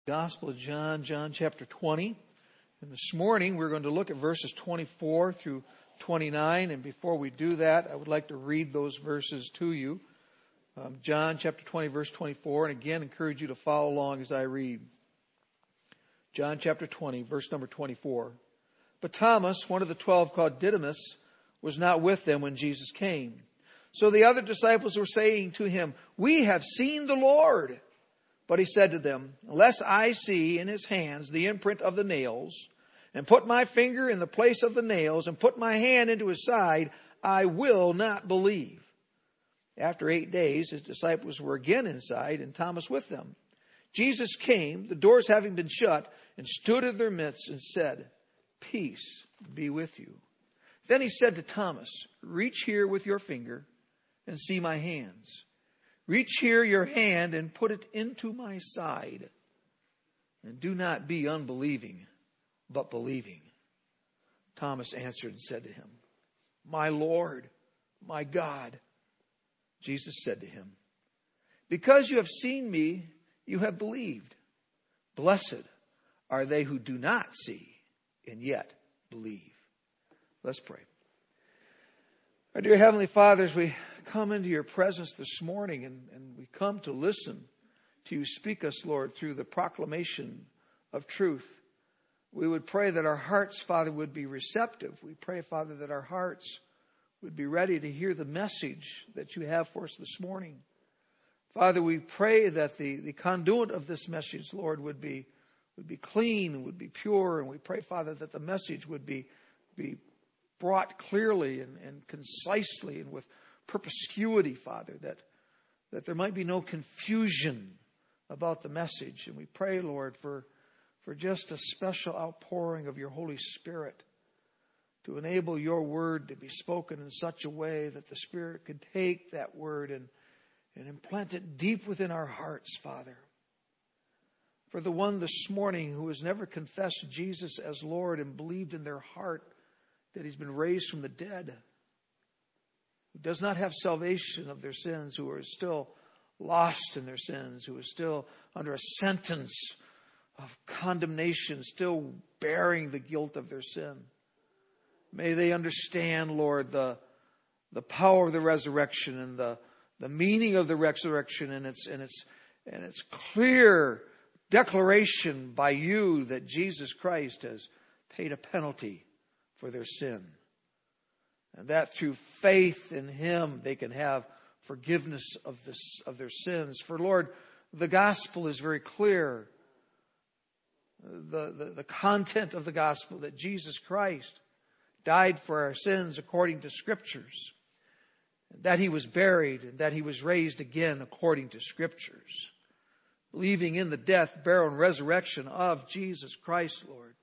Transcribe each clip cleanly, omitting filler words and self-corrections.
Gospel of John, John chapter 20. And this morning we're going to look at verses 24 through 29. And before we do that, I would like to read those verses to you. John chapter 20, verse 24. And again, encourage you to follow along as I read. John chapter 20, verse number 24. But Thomas, one of the 12 called Didymus, was not with them when Jesus came. So the other disciples were saying to him, "We have seen the Lord." But he said to them, "Unless I see in his hands the imprint of the nails, and put my finger in the place of the nails, and put my hand into his side, I will not believe." After 8 days, his disciples were again inside, and Thomas with them. Jesus came, the doors having been shut, and stood in their midst and said, "Peace be with you." Then he said to Thomas, "Reach here with your finger and see my hands. Reach here your hand and put it into my side. And do not be unbelieving, but believing." Thomas answered and said to him, "My Lord, my God." Jesus said to him, "Because you have seen me, you have believed. Blessed are they who do not see and yet believe." Let's pray. Our dear Heavenly Father, as we come into your presence this morning and we come to listen to you speak us, Lord, through the proclamation of truth, we would pray that our hearts, Father, would be receptive. We pray, Father, that our hearts would be ready to hear the message that you have for us this morning. Father, we pray that the conduit of this message, Lord, would be clean, would be pure. And we pray, Father, that the message would be brought clearly and concisely and with perspicuity, Father, that there might be no confusion about the message. And we pray, Lord, for just a special outpouring of your Holy Spirit to enable your word to be spoken in such a way that the Spirit could take that word and implant it deep within our hearts, Father. For the one this morning who has never confessed Jesus as Lord and believed in their heart that he's been raised from the dead, who does not have salvation of their sins, who are still lost in their sins, who is still under a sentence of condemnation, still bearing the guilt of their sin. May they understand, Lord, the power of the resurrection and the meaning of the resurrection and its clear declaration by you that Jesus Christ has paid a penalty for their sin. And that through faith in him they can have forgiveness of their sins. For Lord, the gospel is very clear. The content of the gospel that Jesus Christ died for our sins according to Scriptures, that he was buried and that he was raised again according to Scriptures. Believing in the death, burial, and resurrection of Jesus Christ, Lord,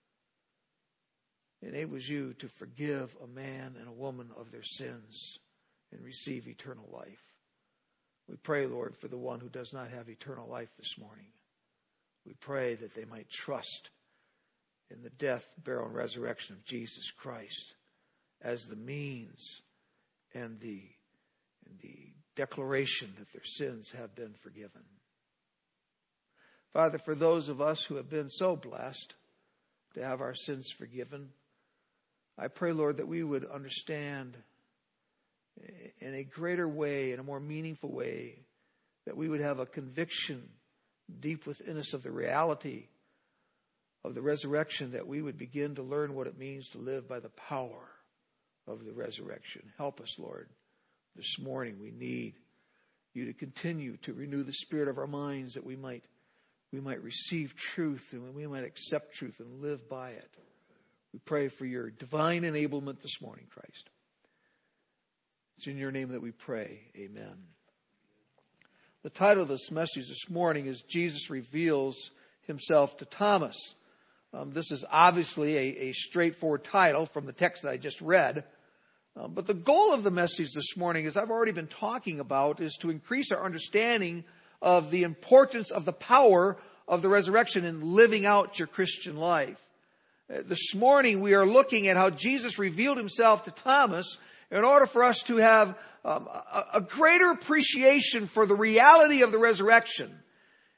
enables you to forgive a man and a woman of their sins and receive eternal life. We pray, Lord, for the one who does not have eternal life this morning. We pray that they might trust in the death, burial, and resurrection of Jesus Christ as the means and the declaration that their sins have been forgiven. Father, for those of us who have been so blessed to have our sins forgiven, I pray, Lord, that we would understand in a greater way, in a more meaningful way, that we would have a conviction deep within us of the reality of the resurrection, that we would begin to learn what it means to live by the power of the resurrection. Help us, Lord. This morning we need you to continue to renew the spirit of our minds, that we might receive truth and we might accept truth and live by it. We pray for your divine enablement this morning, Christ. It's in your name that we pray. Amen. The title of this message this morning is Jesus Reveals Himself to Thomas. This is obviously a straightforward title from the text that I just read. But the goal of the message this morning, as I've already been talking about, is to increase our understanding of the importance of the power of the resurrection in living out your Christian life. This morning we are looking at how Jesus revealed himself to Thomas in order for us to have a greater appreciation for the reality of the resurrection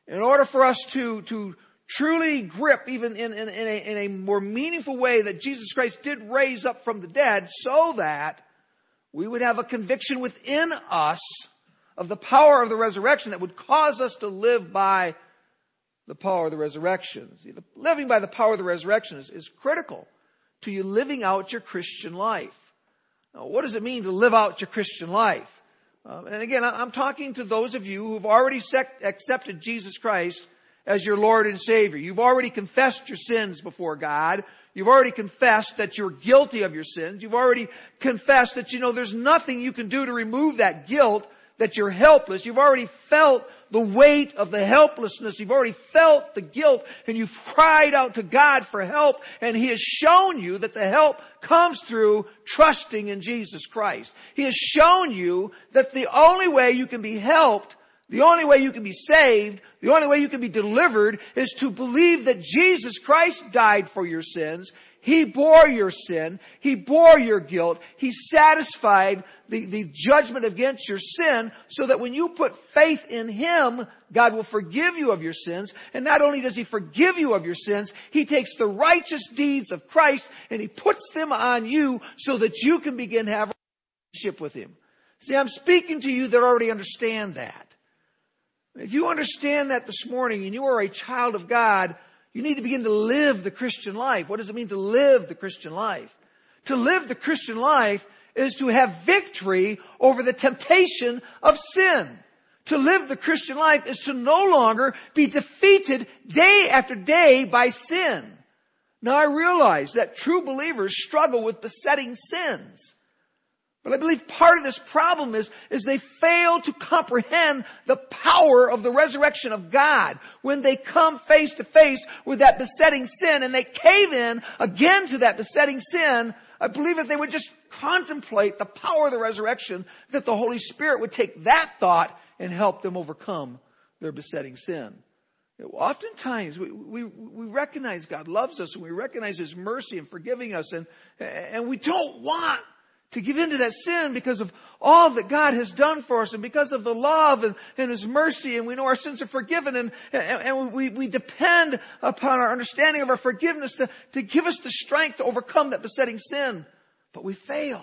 in order for us to truly grip, even in a more meaningful way, that Jesus Christ did raise up from the dead, so that we would have a conviction within us of the power of the resurrection that would cause us to live by the power of the resurrection. See, living by the power of the resurrection is critical to you living out your Christian life. Now, what does it mean to live out your Christian life? And again, I'm talking to those of you who've already accepted Jesus Christ as your Lord and Savior. You've already confessed your sins before God. You've already confessed that you're guilty of your sins. You've already confessed that there's nothing you can do to remove that guilt, that you're helpless. You've already felt the weight of the helplessness. You've already felt the guilt, and you've cried out to God for help, and He has shown you that the help comes through trusting in Jesus Christ. He has shown you that the only way you can be helped, the only way you can be saved, the only way you can be delivered is to believe that Jesus Christ died for your sins. He bore your sin. He bore your guilt. He satisfied the judgment against your sin, so that when you put faith in Him, God will forgive you of your sins. And not only does He forgive you of your sins, He takes the righteous deeds of Christ and He puts them on you so that you can begin to have a relationship with Him. See, I'm speaking to you that already understand that. If you understand that this morning and you are a child of God, you need to begin to live the Christian life. What does it mean to live the Christian life? To live the Christian life is to have victory over the temptation of sin. To live the Christian life is to no longer be defeated day after day by sin. Now, I realize that true believers struggle with besetting sins. But I believe part of this problem is they fail to comprehend the power of the resurrection of God. When they come face to face with that besetting sin and they cave in again to that besetting sin, I believe if they would just contemplate the power of the resurrection, that the Holy Spirit would take that thought and help them overcome their besetting sin. Oftentimes, we recognize God loves us, and we recognize His mercy in forgiving us, and we don't want to give in to that sin because of all that God has done for us, and because of the love and His mercy, and we know our sins are forgiven, and we depend upon our understanding of our forgiveness to give us the strength to overcome that besetting sin. But we fail.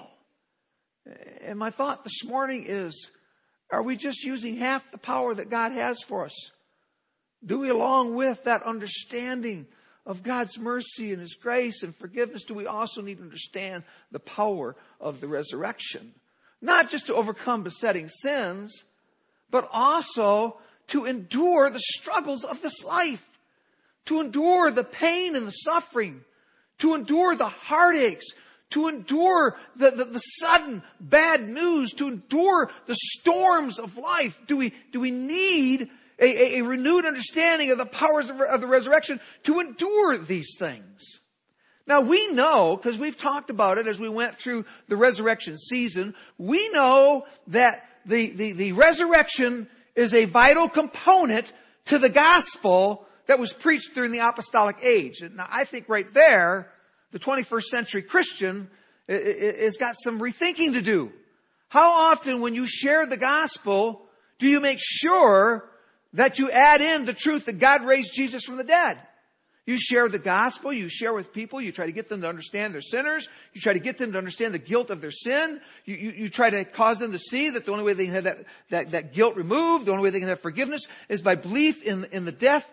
And my thought this morning is, are we just using half the power that God has for us? Do we, along with that understanding of God's mercy and His grace and forgiveness, do we also need to understand the power of the resurrection? Not just to overcome besetting sins, but also to endure the struggles of this life, to endure the pain and the suffering, to endure the heartaches, to endure the sudden bad news, to endure the storms of life. Do we need a renewed understanding of the powers of the resurrection to endure these things? Now we know, because we've talked about it as we went through the resurrection season, we know that the resurrection is a vital component to the gospel that was preached during the apostolic age. And now I think right there, the 21st century Christian has got some rethinking to do. How often when you share the gospel do you make sure that you add in the truth that God raised Jesus from the dead? You share the gospel, you share with people, you try to get them to understand they're sinners, you try to get them to understand the guilt of their sin, you try to cause them to see that the only way they can have that guilt removed, the only way they can have forgiveness is by belief in the death,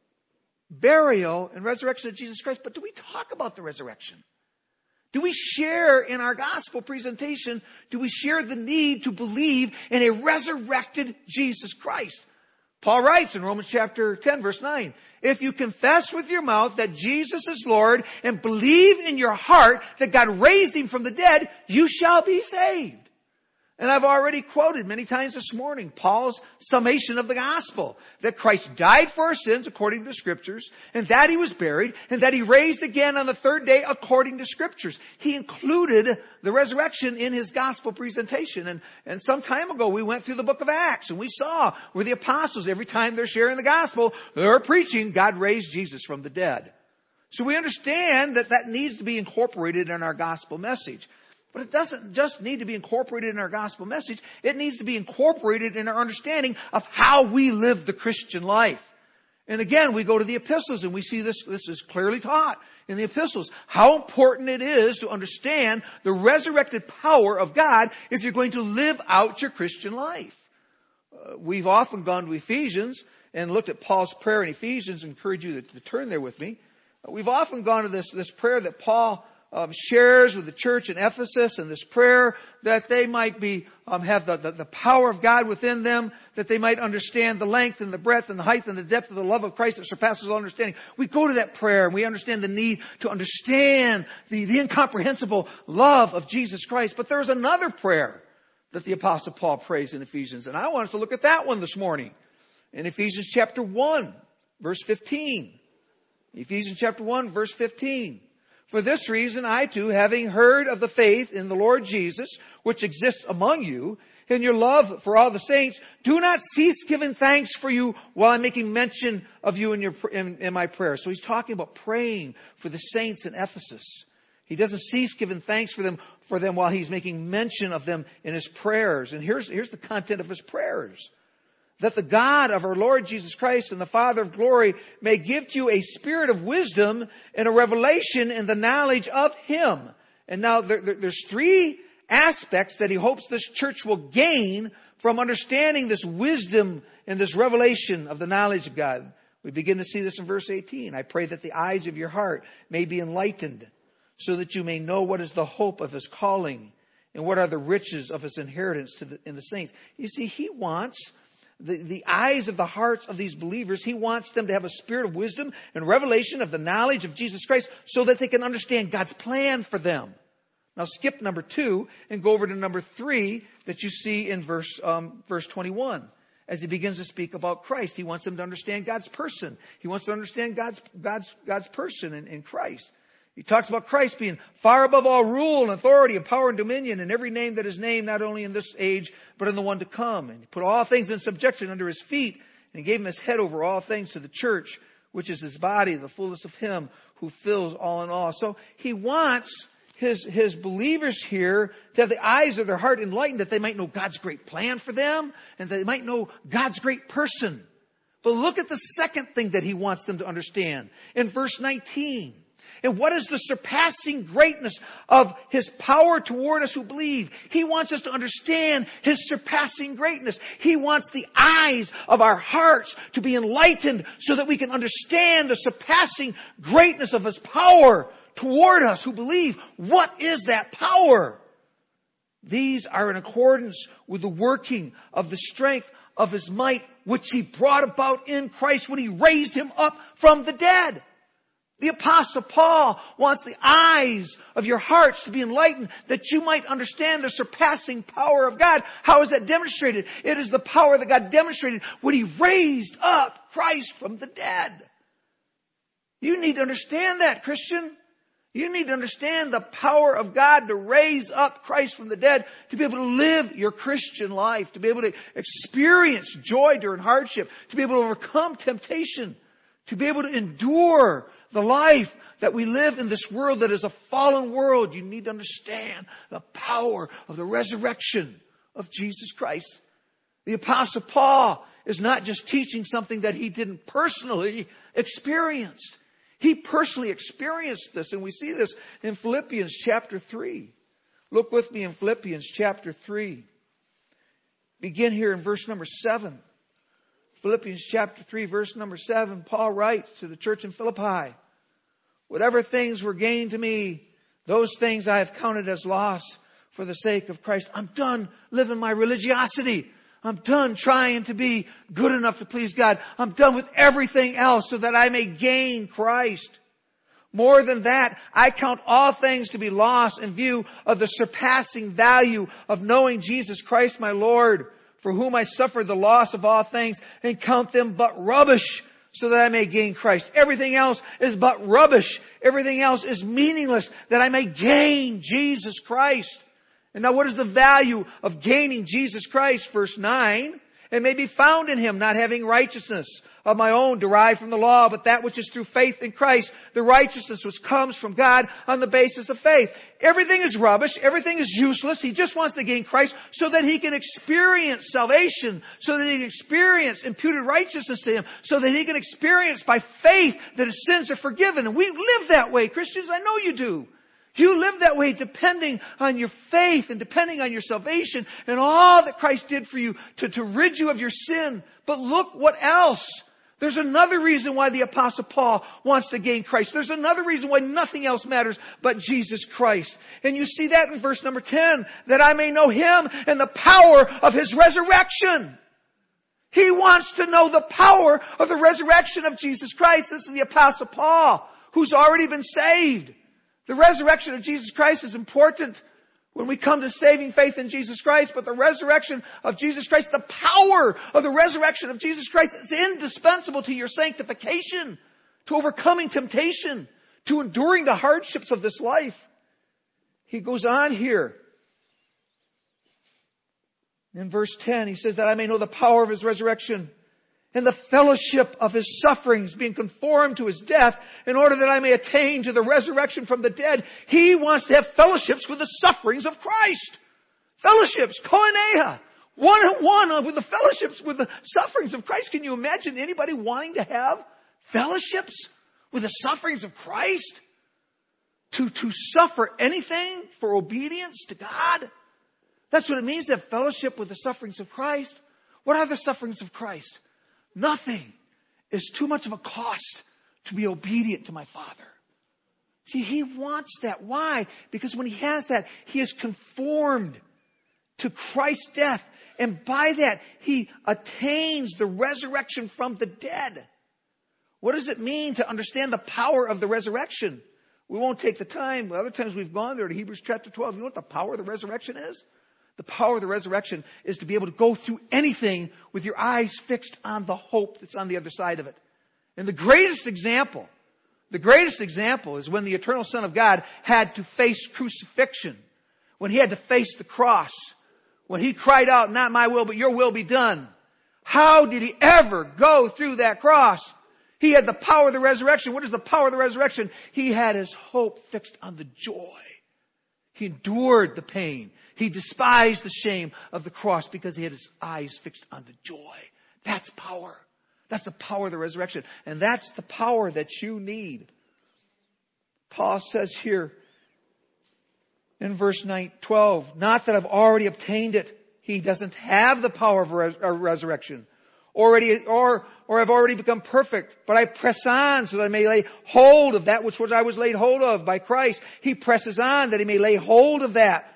burial, and resurrection of Jesus Christ. But do we talk about the resurrection? Do we share in our gospel presentation, do we share the need to believe in a resurrected Jesus Christ? Paul writes in Romans chapter 10, verse 9, if you confess with your mouth that Jesus is Lord and believe in your heart that God raised Him from the dead, you shall be saved. And I've already quoted many times this morning Paul's summation of the gospel, that Christ died for our sins according to the Scriptures, and that He was buried, and that He raised again on the third day according to Scriptures. He included the resurrection in His gospel presentation. And some time ago we went through the book of Acts, and we saw where the apostles, every time they're sharing the gospel, they're preaching God raised Jesus from the dead. So we understand that needs to be incorporated in our gospel message. But it doesn't just need to be incorporated in our gospel message. It needs to be incorporated in our understanding of how we live the Christian life. And again, we go to the epistles and we see this is clearly taught in the epistles, how important it is to understand the resurrected power of God if you're going to live out your Christian life. We've often gone to Ephesians and looked at Paul's prayer in Ephesians. I encourage you to turn there with me. We've often gone to this prayer that Paul shares with the church in Ephesus, and this prayer that they might be have the power of God within them, that they might understand the length and the breadth and the height and the depth of the love of Christ that surpasses all understanding. We go to that prayer and we understand the need to understand the incomprehensible love of Jesus Christ. But there's another prayer that the Apostle Paul prays in Ephesians, and I want us to look at that one this morning. In Ephesians chapter 1, verse 15. Ephesians chapter 1, verse 15. For this reason, I too, having heard of the faith in the Lord Jesus, which exists among you, and your love for all the saints, do not cease giving thanks for you while I'm making mention of you in my prayer. So he's talking about praying for the saints in Ephesus. He doesn't cease giving thanks for them while he's making mention of them in his prayers. And here's the content of his prayers. That the God of our Lord Jesus Christ and the Father of glory may give to you a spirit of wisdom and a revelation in the knowledge of Him. And now there's three aspects that he hopes this church will gain from understanding this wisdom and this revelation of the knowledge of God. We begin to see this in verse 18. I pray that the eyes of your heart may be enlightened, so that you may know what is the hope of His calling and what are the riches of His inheritance in the saints. You see, He wants the eyes of the hearts of these believers. He wants them to have a spirit of wisdom and revelation of the knowledge of Jesus Christ so that they can understand God's plan for them. Now skip number 2 and go over to number 3 that you see in verse 21. As he begins to speak about Christ, he wants them to understand God's person. He wants to understand God's person in Christ. He talks about Christ being far above all rule and authority and power and dominion and every name that is named, not only in this age, but in the one to come. And He put all things in subjection under His feet, and He gave Him His head over all things to the church, which is His body, the fullness of Him who fills all in all. So He wants His believers here to have the eyes of their heart enlightened, that they might know God's great plan for them and they might know God's great person. But look at the second thing that He wants them to understand in verse 19. And what is the surpassing greatness of His power toward us who believe? He wants us to understand His surpassing greatness. He wants the eyes of our hearts to be enlightened so that we can understand the surpassing greatness of His power toward us who believe. What is that power? These are in accordance with the working of the strength of His might, which He brought about in Christ when He raised Him up from the dead. The Apostle Paul wants the eyes of your hearts to be enlightened that you might understand the surpassing power of God. How is that demonstrated? It is the power that God demonstrated when He raised up Christ from the dead. You need to understand that, Christian. You need to understand the power of God to raise up Christ from the dead, to be able to live your Christian life, to be able to experience joy during hardship, to be able to overcome temptation, to be able to endure the life that we live in this world that is a fallen world. You need to understand the power of the resurrection of Jesus Christ. The Apostle Paul is not just teaching something that he didn't personally experience. He personally experienced this, and we see this in Philippians chapter 3. Look with me in Philippians chapter 3. Begin here in verse number 7. Philippians chapter 3, verse number 7, Paul writes to the church in Philippi, whatever things were gained to me, those things I have counted as loss for the sake of Christ. I'm done living my religiosity. I'm done trying to be good enough to please God. I'm done with everything else so that I may gain Christ. More than that, I count all things to be lost in view of the surpassing value of knowing Jesus Christ my Lord, for whom I suffered the loss of all things and count them but rubbish so that I may gain Christ. Everything else is but rubbish. Everything else is meaningless that I may gain Jesus Christ. And now what is the value of gaining Jesus Christ? Verse 9, it may be found in Him, not having righteousness of my own derived from the law, but that which is through faith in Christ, the righteousness which comes from God on the basis of faith. Everything is rubbish. Everything is useless. He just wants to gain Christ so that he can experience salvation, so that he can experience imputed righteousness to him, so that he can experience by faith that his sins are forgiven. And we live that way, Christians. I know you do. You live that way depending on your faith and depending on your salvation and all that Christ did for you to rid you of your sin. But look what else. There's another reason why the Apostle Paul wants to gain Christ. There's another reason why nothing else matters but Jesus Christ. And you see that in verse number 10, that I may know him and the power of his resurrection. He wants to know the power of the resurrection of Jesus Christ. This is the Apostle Paul, who's already been saved. The resurrection of Jesus Christ is important when we come to saving faith in Jesus Christ, but the resurrection of Jesus Christ, the power of the resurrection of Jesus Christ is indispensable to your sanctification, to overcoming temptation, to enduring the hardships of this life. He goes on here. In verse 10, he says that I may know the power of his resurrection and the fellowship of his sufferings, being conformed to his death, in order that I may attain to the resurrection from the dead. He wants to have fellowships with the sufferings of Christ. Fellowships, koinonia, one-on-one with the fellowships with the sufferings of Christ. Can you imagine anybody wanting to have fellowships with the sufferings of Christ? To suffer anything for obedience to God? That's what it means to have fellowship with the sufferings of Christ. What are the sufferings of Christ? Nothing is too much of a cost to be obedient to my Father. See, he wants that. Why? Because when he has that, he is conformed to Christ's death. And by that, he attains the resurrection from the dead. What does it mean to understand the power of the resurrection? We won't take the time. Other times we've gone there to Hebrews chapter 12. You know what the power of the resurrection is? The power of the resurrection is to be able to go through anything with your eyes fixed on the hope that's on the other side of it. And the greatest example is when the eternal Son of God had to face crucifixion. When he had to face the cross. When he cried out, not my will, but your will be done. How did he ever go through that cross? He had the power of the resurrection. What is the power of the resurrection? He had his hope fixed on the joy. He endured the pain. He despised the shame of the cross because he had his eyes fixed on the joy. That's power. That's the power of the resurrection. And that's the power that you need. Paul says here in verse 12, not that I've already obtained it. He doesn't have the power of resurrection. Or I've already become perfect, but I press on so that I may lay hold of that which I was laid hold of by Christ. He presses on that he may lay hold of that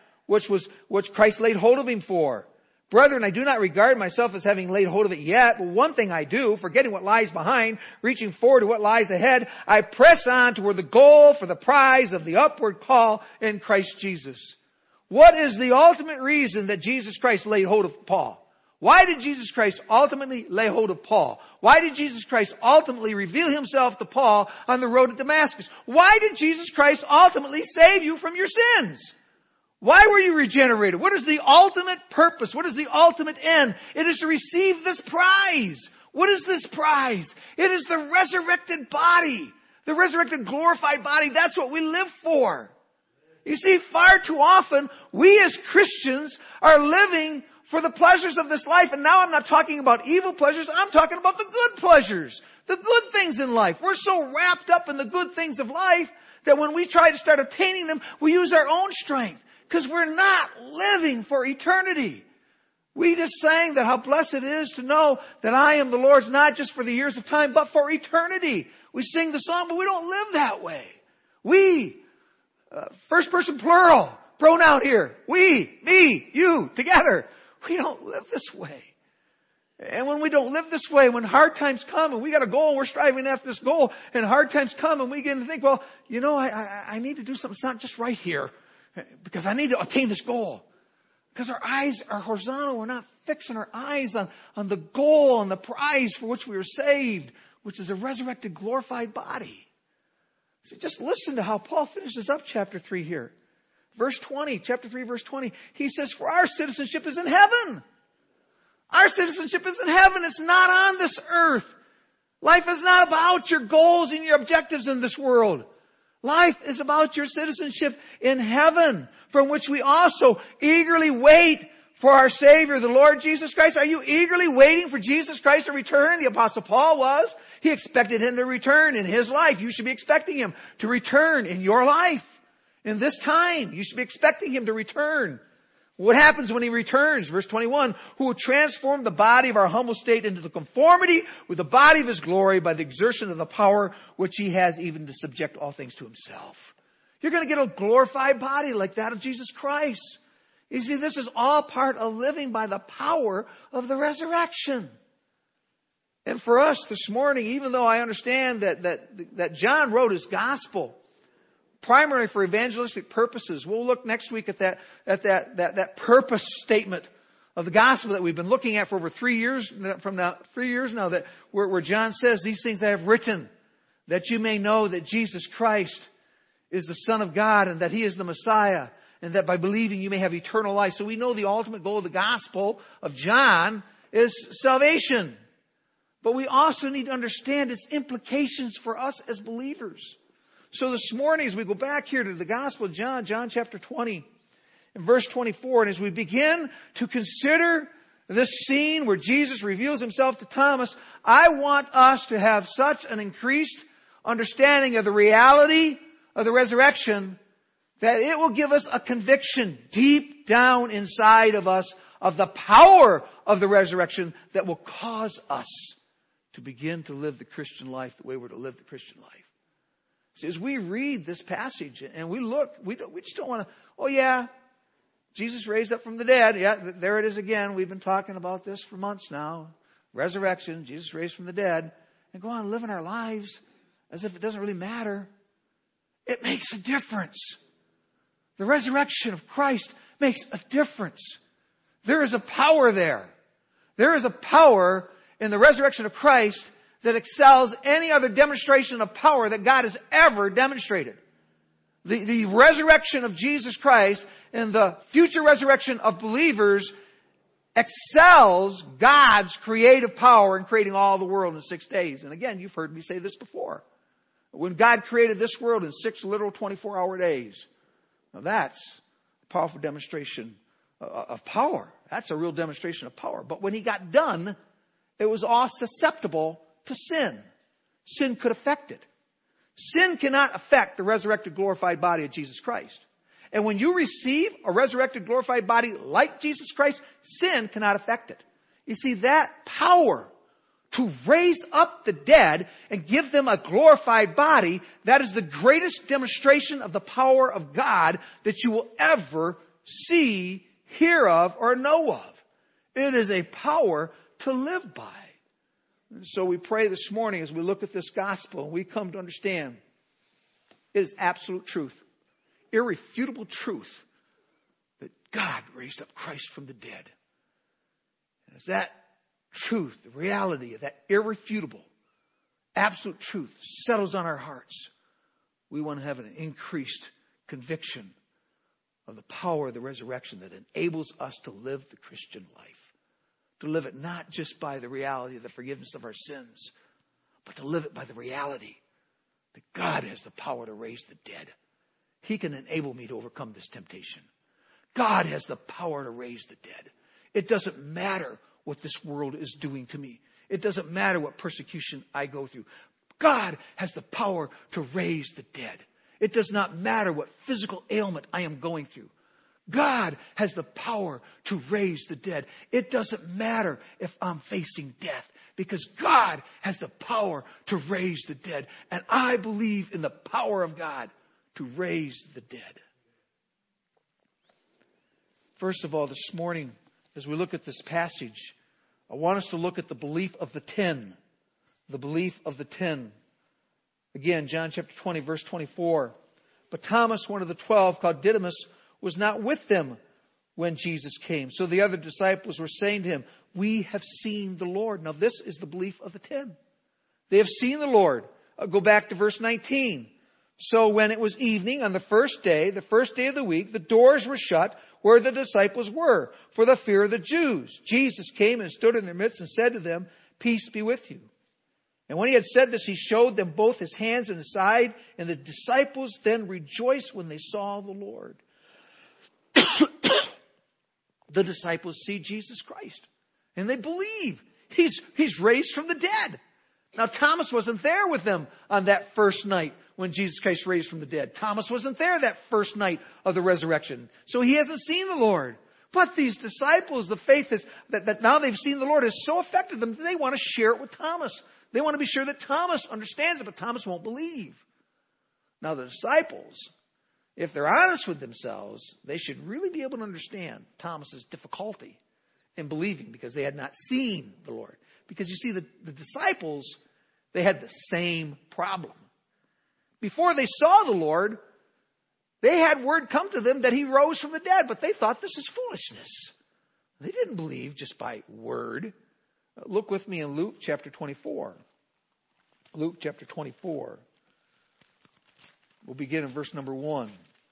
which Christ laid hold of him for. Brethren, I do not regard myself as having laid hold of it yet, but one thing I do, forgetting what lies behind, reaching forward to what lies ahead, I press on toward the goal for the prize of the upward call in Christ Jesus. What is the ultimate reason that Jesus Christ laid hold of Paul? Why did Jesus Christ ultimately lay hold of Paul? Why did Jesus Christ ultimately reveal himself to Paul on the road to Damascus? Why did Jesus Christ ultimately save you from your sins? Why were you regenerated? What is the ultimate purpose? What is the ultimate end? It is to receive this prize. What is this prize? It is the resurrected body. The resurrected glorified body. That's what we live for. You see, far too often, we as Christians are living for the pleasures of this life. And now I'm not talking about evil pleasures. I'm talking about the good pleasures. The good things in life. We're so wrapped up in the good things of life that when we try to start obtaining them, we use our own strength. Because we're not living for eternity. We just sang that how blessed it is to know that I am the Lord's, not just for the years of time, but for eternity. We sing the song, but we don't live that way. We, first person plural, pronoun here. We, me, you, together. We don't live this way. And when we don't live this way, when hard times come and we got a goal and we're striving after this goal, and hard times come and we begin to think, well, you know, I need to do something. It's not just right here. Because I need to attain this goal. Because our eyes are horizontal. We're not fixing our eyes on the goal and the prize for which we were saved, which is a resurrected, glorified body. So just listen to how Paul finishes up chapter 3 here. Verse 20, chapter 3, verse 20. He says, for our citizenship is in heaven. Our citizenship is in heaven. It's not on this earth. Life is not about your goals and your objectives in this world. Life is about your citizenship in heaven, from which we also eagerly wait for our Savior, the Lord Jesus Christ. Are you eagerly waiting for Jesus Christ to return? The Apostle Paul was. He expected Him to return in his life. You should be expecting Him to return in your life. In this time, you should be expecting Him to return. What happens when He returns? Verse 21, who will transform the body of our humble state into the conformity with the body of His glory by the exertion of the power which He has even to subject all things to Himself. You're going to get a glorified body like that of Jesus Christ. You see, this is all part of living by the power of the resurrection. And for us this morning, even though I understand that John wrote his gospel primarily for evangelistic purposes, we'll look next week at that purpose statement of the gospel that we've been looking at for over 3 years now, that where John says, these things I have written, that you may know that Jesus Christ is the Son of God and that He is the Messiah, and that by believing you may have eternal life. So we know the ultimate goal of the gospel of John is salvation. But we also need to understand its implications for us as believers. So this morning, as we go back here to the Gospel of John chapter 20, and verse 24, and as we begin to consider this scene where Jesus reveals Himself to Thomas, I want us to have such an increased understanding of the reality of the resurrection that it will give us a conviction deep down inside of us of the power of the resurrection that will cause us to begin to live the Christian life the way we're to live the Christian life. See, as we read this passage and we look, we just don't want to, oh yeah, Jesus raised up from the dead. Yeah, there it is again. We've been talking about this for months now. Resurrection, Jesus raised from the dead. And go on living our lives as if it doesn't really matter. It makes a difference. The resurrection of Christ makes a difference. There is a power there. There is a power in the resurrection of Christ that excels any other demonstration of power that God has ever demonstrated. The resurrection of Jesus Christ and the future resurrection of believers excels God's creative power in creating all the world in 6 days. And again, you've heard me say this before. When God created this world in 6 literal 24-hour days, now that's a powerful demonstration of power. That's a real demonstration of power. But when He got done, it was all susceptible to sin. Sin could affect it. Sin cannot affect the resurrected, glorified body of Jesus Christ. And when you receive a resurrected, glorified body like Jesus Christ, sin cannot affect it. You see, that power to raise up the dead and give them a glorified body, that is the greatest demonstration of the power of God that you will ever see, hear of, or know of. It is a power to live by. And so we pray this morning as we look at this gospel and we come to understand it is absolute truth, irrefutable truth that God raised up Christ from the dead. And as that truth, the reality of that irrefutable, absolute truth settles on our hearts, we want to have an increased conviction of the power of the resurrection that enables us to live the Christian life. To live it not just by the reality of the forgiveness of our sins, but to live it by the reality that God has the power to raise the dead. He can enable me to overcome this temptation. God has the power to raise the dead. It doesn't matter what this world is doing to me. It doesn't matter what persecution I go through. God has the power to raise the dead. It does not matter what physical ailment I am going through. God has the power to raise the dead. It doesn't matter if I'm facing death, because God has the power to raise the dead. And I believe in the power of God to raise the dead. First of all, this morning, as we look at this passage, I want us to look at the belief of the 10. The belief of the 10. Again, John chapter 20, verse 24. But Thomas, one of the 12, called Didymus, was not with them when Jesus came. So the other disciples were saying to him, we have seen the Lord. Now this is the belief of the 10. They have seen the Lord. Go back to verse 19. So when it was evening on the first day of the week, the doors were shut where the disciples were for the fear of the Jews. Jesus came and stood in their midst and said to them, peace be with you. And when he had said this, he showed them both his hands and his side. And the disciples then rejoiced when they saw the Lord. The disciples see Jesus Christ. And they believe he's raised from the dead. Now Thomas wasn't there with them on that first night when Jesus Christ raised from the dead. Thomas wasn't there that first night of the resurrection. So he hasn't seen the Lord. But these disciples, the faith is that now they've seen the Lord has so affected them that they want to share it with Thomas. They want to be sure that Thomas understands it, but Thomas won't believe. Now the disciples, if they're honest with themselves, they should really be able to understand Thomas's difficulty in believing because they had not seen the Lord. Because you see, the disciples, they had the same problem. Before they saw the Lord, they had word come to them that he rose from the dead, but they thought this is foolishness. They didn't believe just by word. Look with me in Luke chapter 24. Luke chapter 24. We'll begin in verse number 1.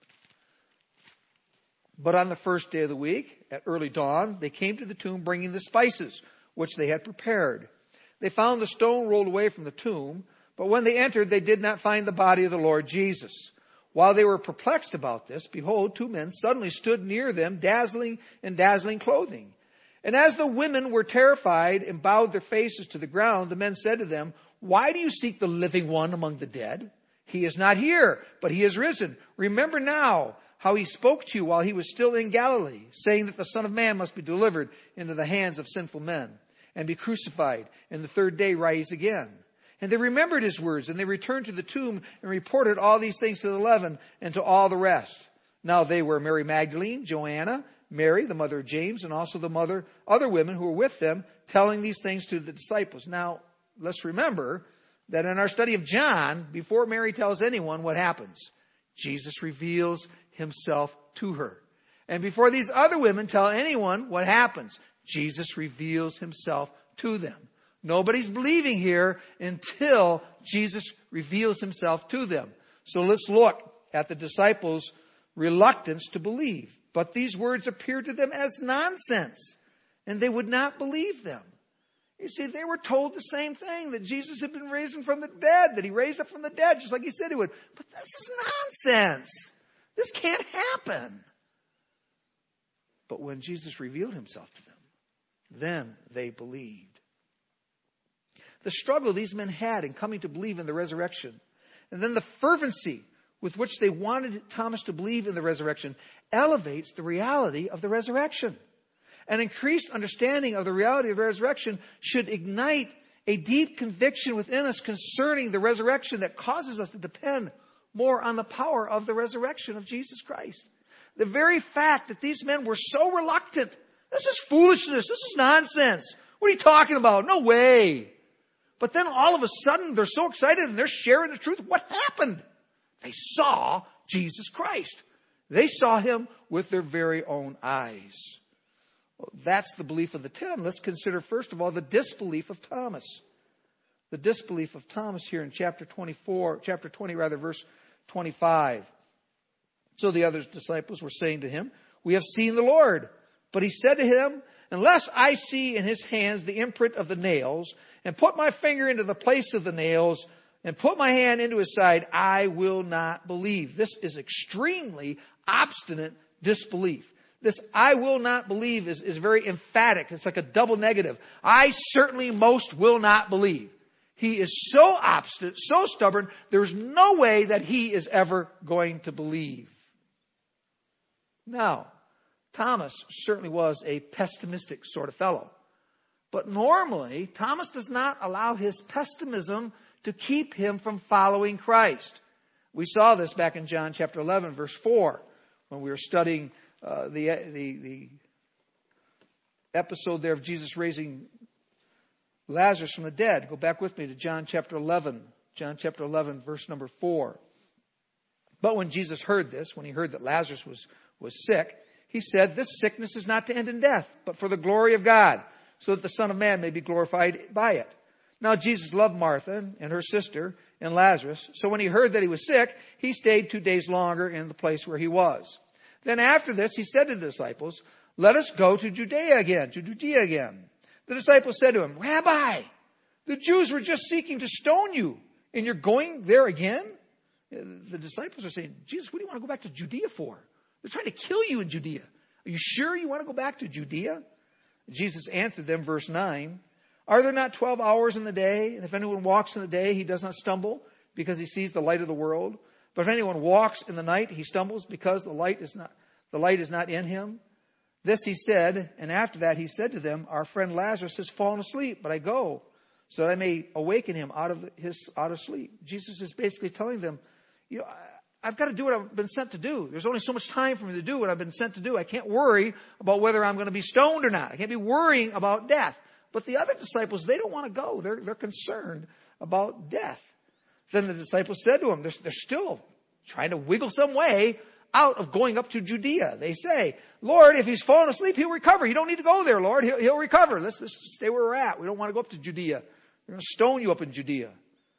But on the first day of the week, at early dawn, they came to the tomb bringing the spices, which they had prepared. They found the stone rolled away from the tomb, but when they entered, they did not find the body of the Lord Jesus. While they were perplexed about this, behold, two men suddenly stood near them, dazzling clothing. And as the women were terrified and bowed their faces to the ground, the men said to them, "Why do you seek the living one among the dead? He is not here, but he is risen. Remember now how he spoke to you while he was still in Galilee, saying that the Son of Man must be delivered into the hands of sinful men and be crucified, and the third day rise again." And they remembered his words, and they returned to the tomb and reported all these things to the 11 and to all the rest. Now they were Mary Magdalene, Joanna, Mary, the mother of James, and also the other women who were with them, telling these things to the disciples. Now, let's remember that in our study of John, before Mary tells anyone what happens, Jesus reveals himself to her. And before these other women tell anyone what happens, Jesus reveals himself to them. Nobody's believing here until Jesus reveals himself to them. So let's look at the disciples' reluctance to believe. But these words appeared to them as nonsense, and they would not believe them. You see, they were told the same thing, that Jesus had been raised from the dead, that he raised up from the dead, just like he said he would. But this is nonsense. This can't happen. But when Jesus revealed himself to them, then they believed. The struggle these men had in coming to believe in the resurrection, and then the fervency with which they wanted Thomas to believe in the resurrection, elevates the reality of the resurrection. An increased understanding of the reality of the resurrection should ignite a deep conviction within us concerning the resurrection that causes us to depend more on the power of the resurrection of Jesus Christ. The very fact that these men were so reluctant, this is foolishness, this is nonsense. What are you talking about? No way. But then all of a sudden they're so excited and they're sharing the truth. What happened? They saw Jesus Christ. They saw him with their very own eyes. Well, that's the belief of the 10. Let's consider first of all the disbelief of Thomas. The disbelief of Thomas here in chapter 20, verse 25. So the other disciples were saying to him, "We have seen the Lord." But he said to him, "Unless I see in his hands the imprint of the nails, and put my finger into the place of the nails, and put my hand into his side, I will not believe." This is extremely obstinate disbelief. This "I will not believe" is very emphatic. It's like a double negative. I certainly most will not believe. He is so obstinate, so stubborn, there's no way that he is ever going to believe. Now, Thomas certainly was a pessimistic sort of fellow. But normally, Thomas does not allow his pessimism to keep him from following Christ. We saw this back in John chapter 11, verse 4, when we were studying the episode there of Jesus raising Lazarus from the dead. Go back with me to John chapter 11. John chapter 11, verse number 4. But when Jesus heard this, when he heard that Lazarus was sick, he said, "This sickness is not to end in death, but for the glory of God, so that the Son of Man may be glorified by it." Now Jesus loved Martha and her sister and Lazarus. So when he heard that he was sick, he stayed 2 days longer in the place where he was. Then after this, he said to the disciples, "Let us go to Judea again. The disciples said to him, "Rabbi, The Jews were just seeking to stone you, and you're going there again? The disciples are saying, Jesus, what do you want to go back to Judea for? They're trying to kill you in Judea. Are you sure you want to go back to Judea? Jesus answered them, verse 9, are there not 12 hours in the day? And if anyone walks in the day, he does not stumble because he sees the light of the world. But if anyone walks in the night, he stumbles because the light is not in him. This he said, and after that he said to them, our friend Lazarus has fallen asleep, but I go so that I may awaken him out of sleep. Jesus is basically telling them, I've got to do what I've been sent to do. There's only so much time for me to do what I've been sent to do. I can't worry about whether I'm going to be stoned or not. I can't be worrying about death. But the other disciples, they don't want to go. They're concerned about death. Then the disciples said to him, they're still trying to wiggle some way out of going up to Judea. They say, Lord, if he's fallen asleep, he'll recover. You don't need to go there, Lord. He'll recover. Let's stay where we're at. We don't want to go up to Judea. We're going to stone you up in Judea.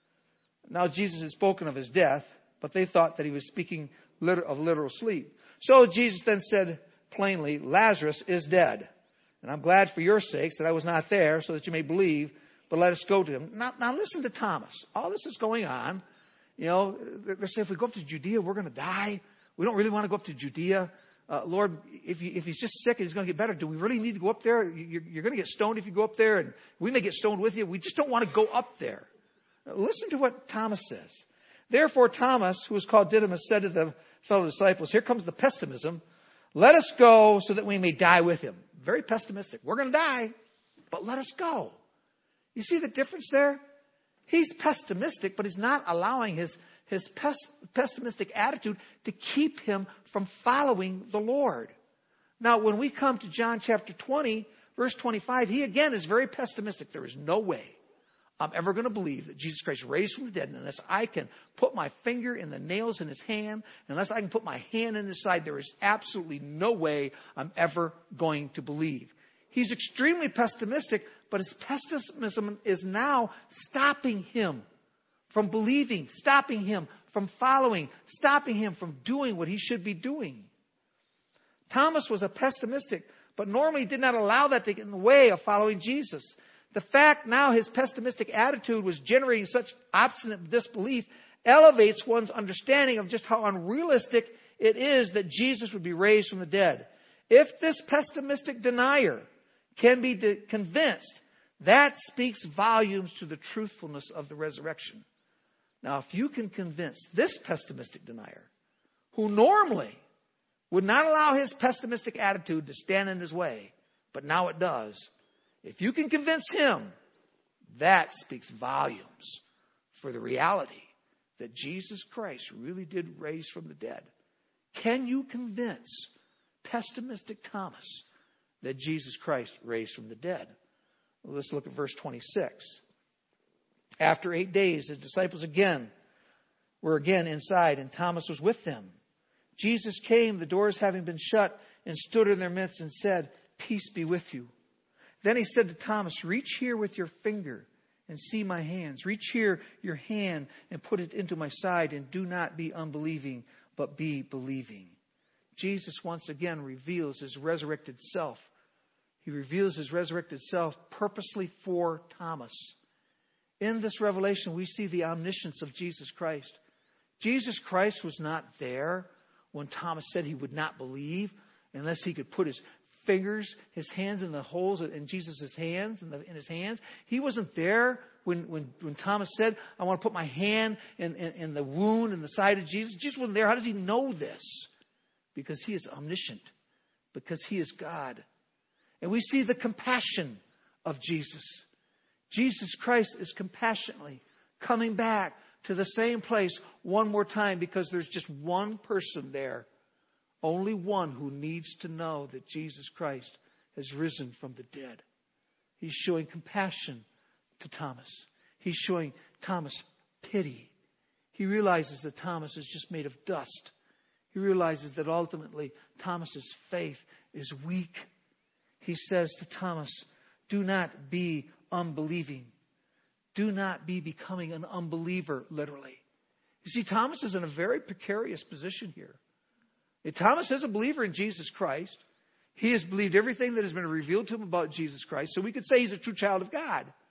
Now Jesus had spoken of his death, but they thought that he was speaking of literal sleep. So Jesus then said plainly, Lazarus is dead. And I'm glad for your sakes that I was not there so that you may believe, but let us go to him. Now listen to Thomas. All this is going on. They're saying if we go up to Judea, we're going to die. We don't really want to go up to Judea. Lord, if he's just sick and he's going to get better, do we really need to go up there? You're going to get stoned if you go up there, and we may get stoned with you. We just don't want to go up there. Now, listen to what Thomas says. Therefore, Thomas, who was called Didymus, said to the fellow disciples, here comes the pessimism. Let us go so that we may die with him. Very pessimistic. We're going to die, but let us go. You see the difference there? He's pessimistic, but he's not allowing his pessimistic attitude to keep him from following the Lord. Now, when we come to John chapter 20, verse 25, he again is very pessimistic. There is no way I'm ever going to believe that Jesus Christ raised from the dead unless I can put my finger in the nails in his hand, unless I can put my hand in his side. There is absolutely no way I'm ever going to believe. He's extremely pessimistic, but his pessimism is now stopping him from believing, stopping him from following, stopping him from doing what he should be doing. Thomas was a pessimistic, but normally did not allow that to get in the way of following Jesus. The fact now his pessimistic attitude was generating such obstinate disbelief elevates one's understanding of just how unrealistic it is that Jesus would be raised from the dead. If this pessimistic denier can be convinced, that speaks volumes to the truthfulness of the resurrection. Now, if you can convince this pessimistic denier, who normally would not allow his pessimistic attitude to stand in his way, but now it does, if you can convince him, that speaks volumes for the reality that Jesus Christ really did raise from the dead. Can you convince pessimistic Thomas that Jesus Christ raised from the dead? Well, let's look at verse 26. After 8 days, the disciples were again inside, and Thomas was with them. Jesus came, the doors having been shut, and stood in their midst and said, peace be with you. Then he said to Thomas, reach here with your finger and see my hands. Reach here your hand and put it into my side, and do not be unbelieving, but be believing. Jesus once again reveals his resurrected self. He reveals his resurrected self purposely for Thomas. In this revelation, we see the omniscience of Jesus Christ. Jesus Christ was not there when Thomas said he would not believe unless he could put his fingers, his hands in the holes in Jesus' hands, in his hands. He wasn't there when Thomas said, I want to put my hand in the wound in the side of Jesus. Jesus wasn't there. How does he know this? Because he is omniscient. Because he is God. And we see the compassion of Jesus. Jesus Christ is compassionately coming back to the same place one more time because there's just one person there. Only one who needs to know that Jesus Christ has risen from the dead. He's showing compassion to Thomas. He's showing Thomas pity. He realizes that Thomas is just made of dust. He realizes that ultimately Thomas's faith is weak. He says to Thomas, do not be unbelieving. Do not be becoming an unbeliever, literally. You see, Thomas is in a very precarious position here. Thomas is a believer in Jesus Christ. He has believed everything that has been revealed to him about Jesus Christ. So we could say he's a true child of God.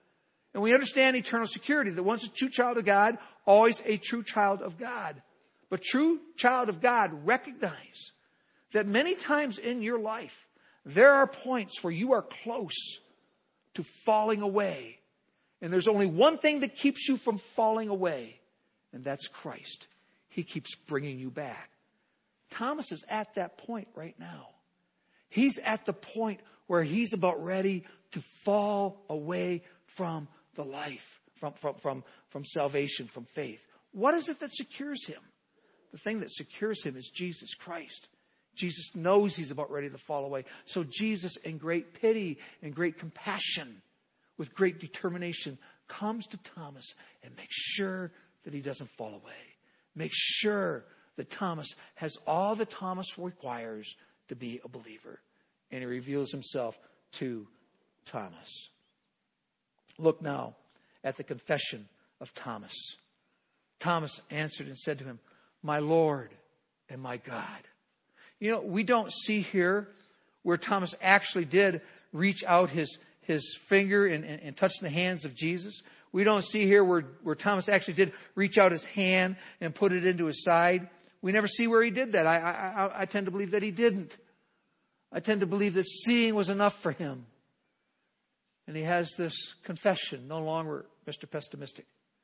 And we understand eternal security, that once a true child of God, always a true child of God. But true child of God, recognize that many times in your life, there are points where you are close to falling away. And there's only one thing that keeps you from falling away, and that's Christ. He keeps bringing you back. Thomas is at that point right now. He's at the point where he's about ready to fall away from the life, from salvation, from faith. What is it that secures him? The thing that secures him is Jesus Christ. Jesus knows he's about ready to fall away. So Jesus, in great pity and great compassion, with great determination, comes to Thomas and makes sure that he doesn't fall away. Makes sure that Thomas has all that Thomas requires to be a believer. And he reveals himself to Thomas. Look now at the confession of Thomas. Thomas answered and said to him, "My Lord and my God." You know, we don't see here where Thomas actually did reach out his finger and touch the hands of Jesus. We don't see here where Thomas actually did reach out his hand and put it into his side. We never see where he did that. I tend to believe that he didn't. I tend to believe that seeing was enough for him. And he has this confession, no longer Mr. Pessimistic.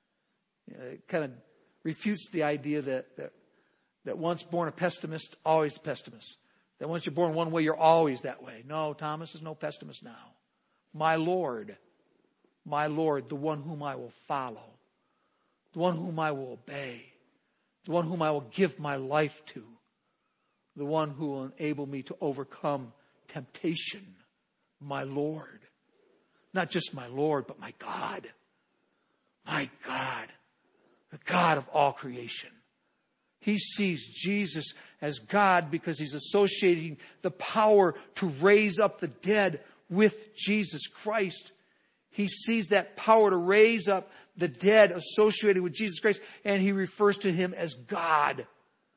It kind of refutes the idea that once born a pessimist, always a pessimist. That once you're born one way, you're always that way. No, Thomas is no pessimist now. My Lord, the one whom I will follow, the one whom I will obey, the one whom I will give my life to, the one who will enable me to overcome temptation. My Lord. Not just my Lord, but my God. My God. The God of all creation. He sees Jesus as God because he's associating the power to raise up the dead with Jesus Christ. He sees that power to raise up the dead associated with Jesus Christ, and he refers to him as God.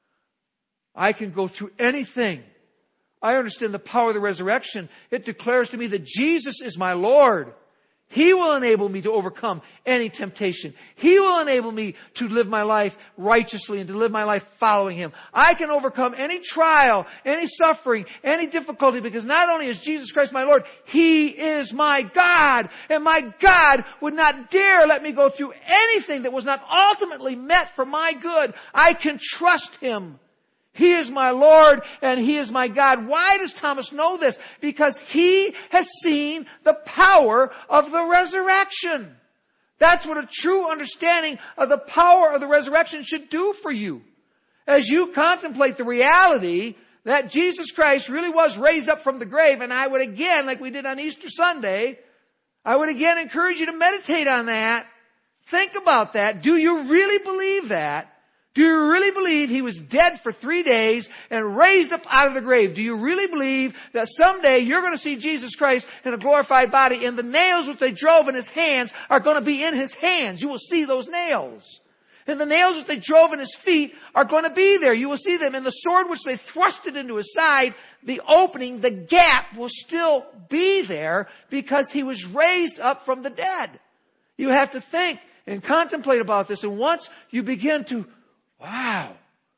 I can go through anything. I understand the power of the resurrection. It declares to me that Jesus is my Lord. He will enable me to overcome any temptation. He will enable me to live my life righteously and to live my life following him. I can overcome any trial, any suffering, any difficulty, because not only is Jesus Christ my Lord, he is my God. And my God would not dare let me go through anything that was not ultimately met for my good. I can trust him. He is my Lord and he is my God. Why does Thomas know this? Because he has seen the power of the resurrection. That's what a true understanding of the power of the resurrection should do for you. As you contemplate the reality that Jesus Christ really was raised up from the grave, and I would again, like we did on Easter Sunday, I would again encourage you to meditate on that. Think about that. Do you really believe that? Do you really believe he was dead for 3 days and raised up out of the grave? Do you really believe that someday you're going to see Jesus Christ in a glorified body and the nails which they drove in his hands are going to be in his hands? You will see those nails. And the nails which they drove in his feet are going to be there. You will see them. And the sword which they thrusted into his side, the opening, the gap will still be there because he was raised up from the dead. You have to think and contemplate about this. And once you begin to, wow,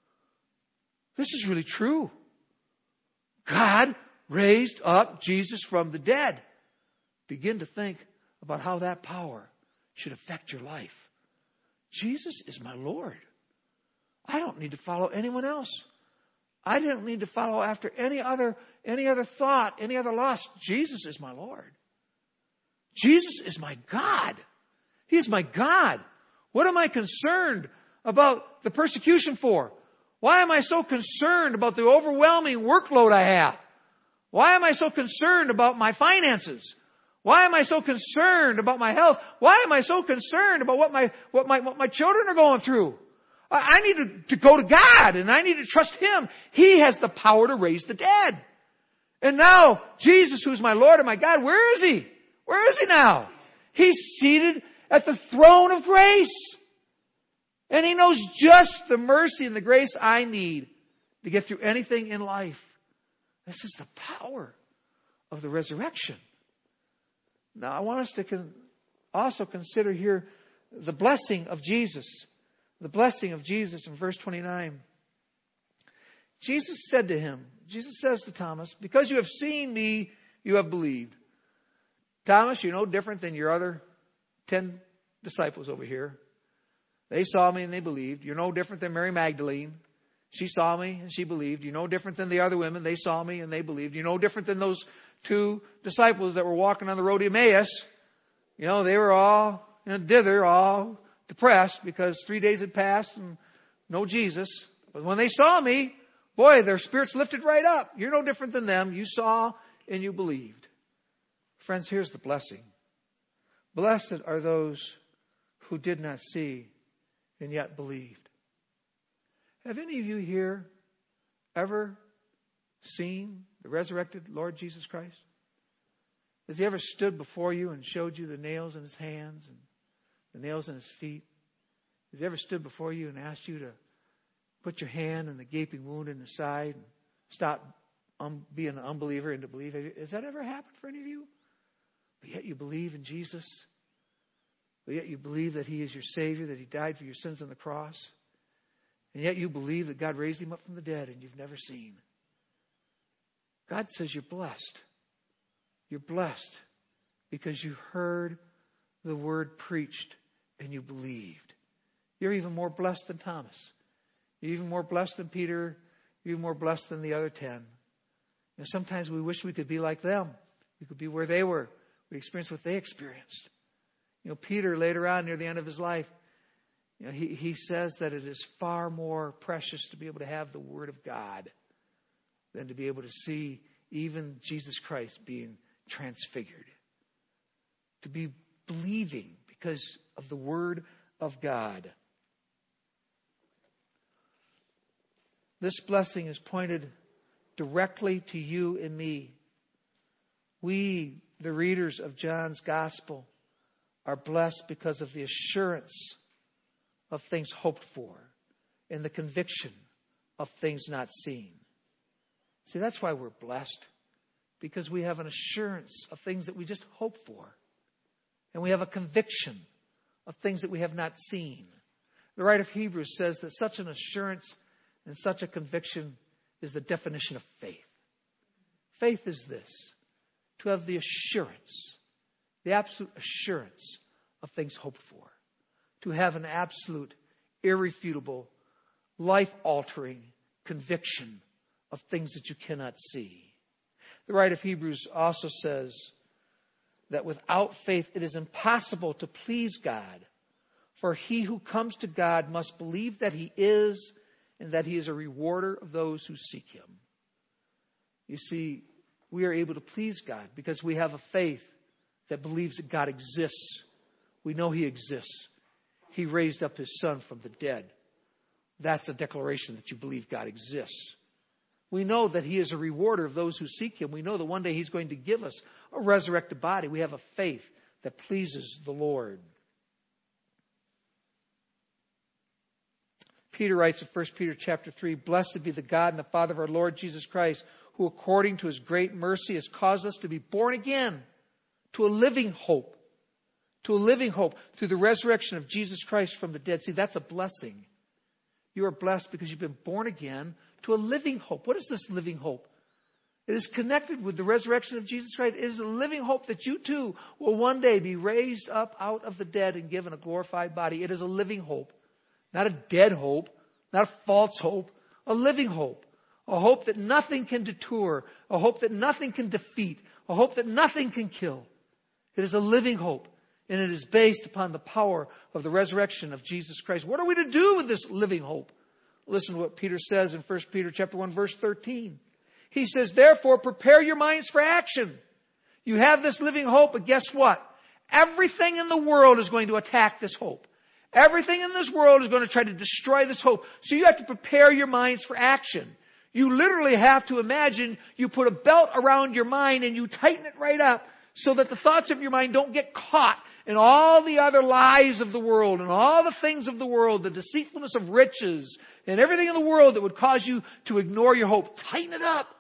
this is really true. God raised up Jesus from the dead. Begin to think about how that power should affect your life. Jesus is my Lord. I don't need to follow anyone else. I don't need to follow after any other thought, any other lust. Jesus is my Lord. Jesus is my God. He is my God. What am I concerned about the persecution for? Why am I so concerned about the overwhelming workload I have? Why am I so concerned about my finances? Why am I so concerned about my health? Why am I so concerned about what my children are going through? I need to go to God and I need to trust him. He has the power to raise the dead. And now Jesus, who's my Lord and my God, where is he? Where is he now? He's seated at the throne of grace. And he knows just the mercy and the grace I need to get through anything in life. This is the power of the resurrection. Now, I want us to also consider here the blessing of Jesus. The blessing of Jesus in verse 29. Jesus said to him, Jesus says to Thomas, because you have seen me, you have believed. Thomas, you're no different than your other 10 disciples over here. They saw me and they believed. You're no different than Mary Magdalene. She saw me and she believed. You're no different than the other women. They saw me and they believed. You're no different than those 2 disciples that were walking on the road to Emmaus. They were all dither, all depressed because 3 days had passed and no Jesus. But when they saw me, boy, their spirits lifted right up. You're no different than them. You saw and you believed. Friends, here's the blessing. Blessed are those who did not see and yet believed. Have any of you here ever seen the resurrected Lord Jesus Christ? Has he ever stood before you and showed you the nails in his hands and the nails in his feet? Has he ever stood before you and asked you to put your hand in the gaping wound in the side and stop being an unbeliever and to believe? Has that ever happened for any of you? But yet you believe in Jesus. But yet you believe that he is your Savior, that he died for your sins on the cross. And yet you believe that God raised him up from the dead and you've never seen. God says you're blessed. You're blessed because you heard the word preached and you believed. You're even more blessed than Thomas. You're even more blessed than Peter. You're even more blessed than the other 10. And sometimes we wish we could be like them. We could be where they were. We experienced what they experienced. Peter later on near the end of his life, he says that it is far more precious to be able to have the Word of God than to be able to see even Jesus Christ being transfigured. To be believing because of the Word of God. This blessing is pointed directly to you and me. We, the readers of John's Gospel, are blessed because of the assurance of things hoped for and the conviction of things not seen. See, that's why we're blessed, because we have an assurance of things that we just hope for. And we have a conviction of things that we have not seen. The writer of Hebrews says that such an assurance and such a conviction is the definition of faith. Faith is this: to have the assurance, the absolute assurance of things hoped for. To have an absolute, irrefutable, life-altering conviction of things that you cannot see. The writer of Hebrews also says that without faith it is impossible to please God. For he who comes to God must believe that he is, and that he is a rewarder of those who seek him. You see, we are able to please God because we have a faith that believes that God exists. We know he exists. He raised up his Son from the dead. That's a declaration that you believe God exists. We know that he is a rewarder of those who seek him. We know that one day he's going to give us a resurrected body. We have a faith that pleases the Lord. Peter writes in 1 Peter chapter 3, "Blessed be the God and the Father of our Lord Jesus Christ, who according to his great mercy has caused us to be born again to a living hope. To a living hope through the resurrection of Jesus Christ from the dead." See, that's a blessing. You are blessed because you've been born again to a living hope. What is this living hope? It is connected with the resurrection of Jesus Christ. It is a living hope that you too will one day be raised up out of the dead and given a glorified body. It is a living hope. Not a dead hope, not a false hope, a living hope. A hope that nothing can deter, a hope that nothing can defeat, a hope that nothing can kill. It is a living hope, and it is based upon the power of the resurrection of Jesus Christ. What are we to do with this living hope? Listen to what Peter says in 1 Peter chapter 1, verse 13. He says, "Therefore, prepare your minds for action." You have this living hope, but guess what? Everything in the world is going to attack this hope. Everything in this world is going to try to destroy this hope. So you have to prepare your minds for action. You literally have to imagine you put a belt around your mind and you tighten it right up so that the thoughts of your mind don't get caught in all the other lies of the world and all the things of the world, the deceitfulness of riches and everything in the world that would cause you to ignore your hope. Tighten it up.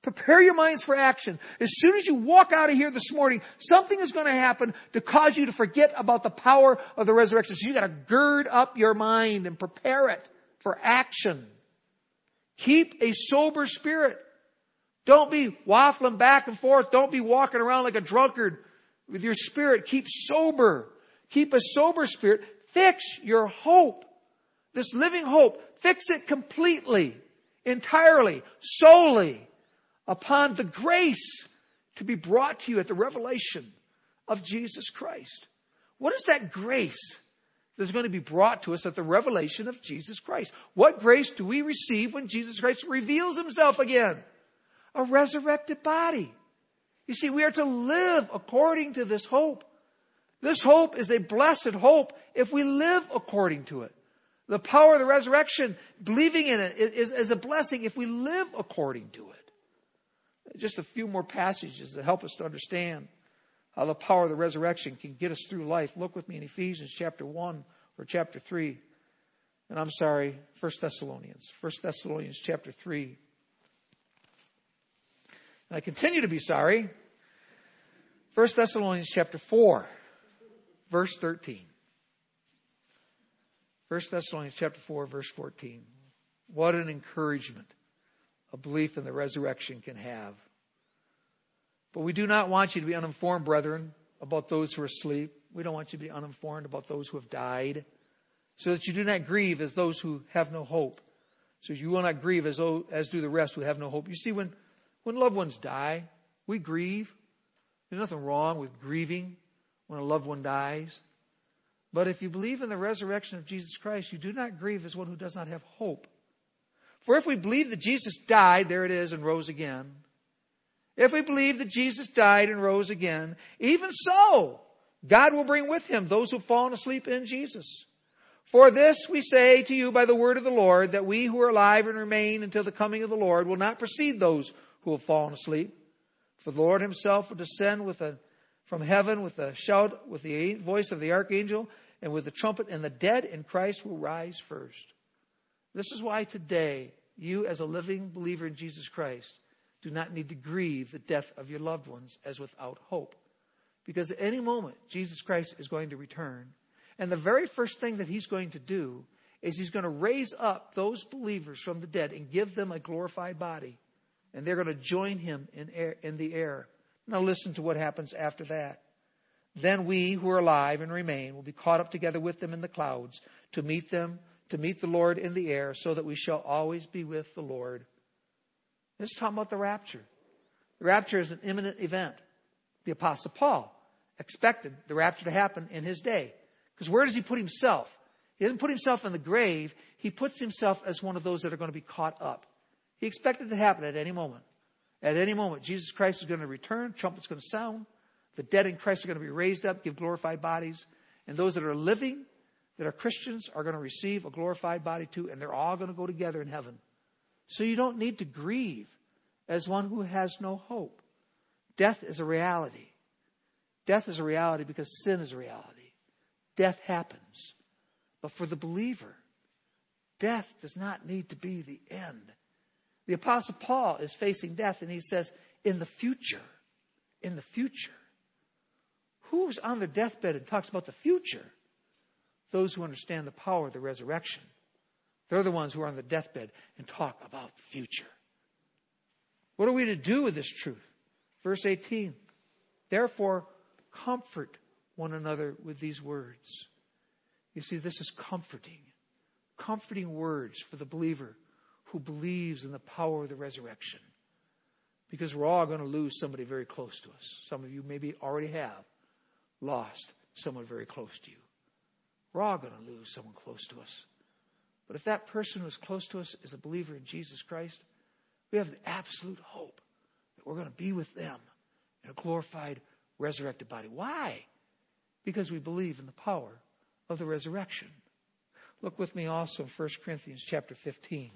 Prepare your minds for action. As soon as you walk out of here this morning, something is going to happen to cause you to forget about the power of the resurrection. So you got to gird up your mind and prepare it for action. Keep a sober spirit. Don't be waffling back and forth. Don't be walking around like a drunkard with your spirit. Keep sober. Keep a sober spirit. Fix your hope. This living hope. Fix it completely, entirely, solely upon the grace to be brought to you at the revelation of Jesus Christ. What is that grace that's going to be brought to us at the revelation of Jesus Christ? What grace do we receive when Jesus Christ reveals himself again? A resurrected body. You see, we are to live according to this hope. This hope is a blessed hope if we live according to it. The power of the resurrection, believing in it, is a blessing if we live according to it. Just a few more passages that help us to understand how the power of the resurrection can get us through life. Look with me in Ephesians chapter 1 or chapter 3. And I'm sorry, 1 Thessalonians. 1 Thessalonians chapter 3. And I continue to be sorry. 1 Thessalonians chapter 4, verse 13. 1 Thessalonians chapter 4, verse 14. What an encouragement a belief in the resurrection can have. But we do not want you to be uninformed, brethren, about those who are asleep. We don't want you to be uninformed about those who have died, so that you do not grieve as those who have no hope. So you will not grieve as do the rest who have no hope. You see, when loved ones die, we grieve. There's nothing wrong with grieving when a loved one dies. But if you believe in the resurrection of Jesus Christ, you do not grieve as one who does not have hope. For if we believe that Jesus died, there it is, and rose again. If we believe that Jesus died and rose again, even so, God will bring with him those who have fallen asleep in Jesus. For this we say to you by the word of the Lord, that we who are alive and remain until the coming of the Lord will not precede those who have fallen asleep. For the Lord himself will descend from heaven with a shout, with the voice of the archangel, and with the trumpet, and the dead in Christ will rise first. This is why today, you as a living believer in Jesus Christ do not need to grieve the death of your loved ones as without hope. Because at any moment, Jesus Christ is going to return. And the very first thing that he's going to do is he's going to raise up those believers from the dead and give them a glorified body. And they're going to join him in the air. Now listen to what happens after that. Then we who are alive and remain will be caught up together with them in the clouds to meet the Lord in the air, so that we shall always be with the Lord. This is talking about the rapture. The rapture is an imminent event. The Apostle Paul expected the rapture to happen in his day. Because where does he put himself? He doesn't put himself in the grave. He puts himself as one of those that are going to be caught up. He expected it to happen at any moment. At any moment, Jesus Christ is going to return. Trumpet's going to sound. The dead in Christ are going to be raised up, give glorified bodies. And those that are living, that are Christians, are going to receive a glorified body too. And they're all going to go together in heaven. So you don't need to grieve as one who has no hope. Death is a reality. Death is a reality because sin is a reality. Death happens. But for the believer, death does not need to be the end. The Apostle Paul is facing death, and he says, in the future, who's on their deathbed and talks about the future? Those who understand the power of the resurrection. They're the ones who are on the deathbed and talk about the future. What are we to do with this truth? Verse 18, therefore, comfort one another with these words. You see, this is comforting words for the believer who believes in the power of the resurrection. Because we're all going to lose somebody very close to us. Some of you maybe already have lost someone very close to you. We're all going to lose someone close to us. But if that person who is close to us is a believer in Jesus Christ, we have the absolute hope that we're going to be with them in a glorified, resurrected body. Why? Because we believe in the power of the resurrection. Look with me also in 1 Corinthians chapter 15.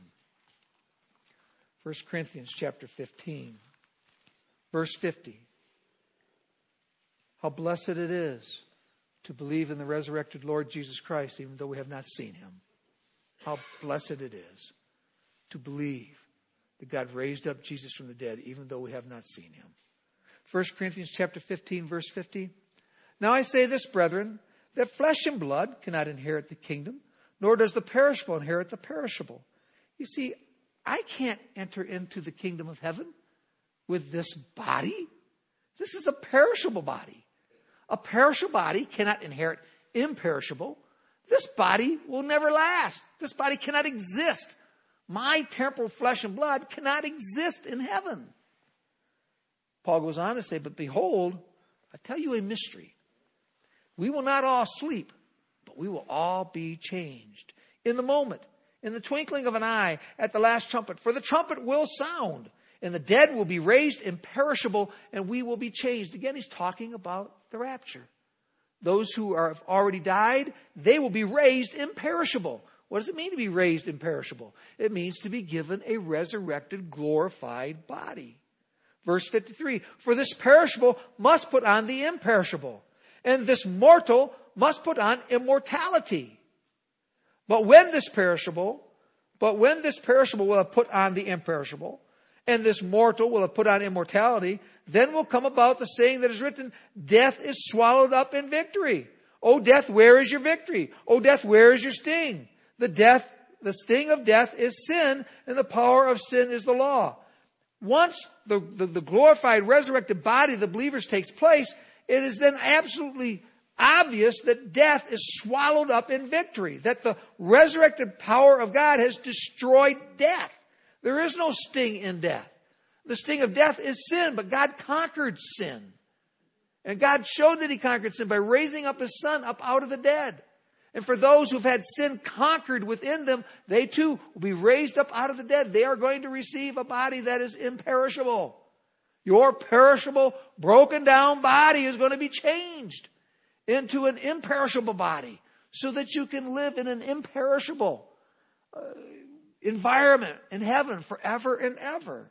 1 Corinthians chapter 15, verse 50. How blessed it is to believe in the resurrected Lord Jesus Christ, even though we have not seen him. How blessed it is to believe that God raised up Jesus from the dead, even though we have not seen him. 1 Corinthians chapter 15, verse 50. Now I say this, brethren, that flesh and blood cannot inherit the kingdom, nor does the perishable inherit the perishable. You see, I can't enter into the kingdom of heaven with this body. This is a perishable body. A perishable body cannot inherit imperishable. This body will never last. This body cannot exist. My temporal flesh and blood cannot exist in heaven. Paul goes on to say, but behold, I tell you a mystery. We will not all sleep, but we will all be changed. In the moment, in the twinkling of an eye, at the last trumpet. For the trumpet will sound, and the dead will be raised imperishable, and we will be changed. Again, he's talking about the rapture. Those who have already died, they will be raised imperishable. What does it mean to be raised imperishable? It means to be given a resurrected, glorified body. Verse 53, for this perishable must put on the imperishable, and this mortal must put on immortality. But when this perishable will have put on the imperishable, and this mortal will have put on immortality, then will come about the saying that is written, death is swallowed up in victory. O death, where is your victory? O death, where is your sting? The sting of death is sin, and the power of sin is the law. Once the glorified, resurrected body of the believers takes place, it is then absolutely obvious that death is swallowed up in victory, that the resurrected power of God has destroyed death. There is no sting in death. The sting of death is sin, but God conquered sin. And God showed that he conquered sin by raising up his Son up out of the dead. And for those who've had sin conquered within them, they too will be raised up out of the dead. They are going to receive a body that is imperishable. Your perishable, broken down body is going to be changed into an imperishable body so that you can live in an imperishable environment in heaven forever and ever.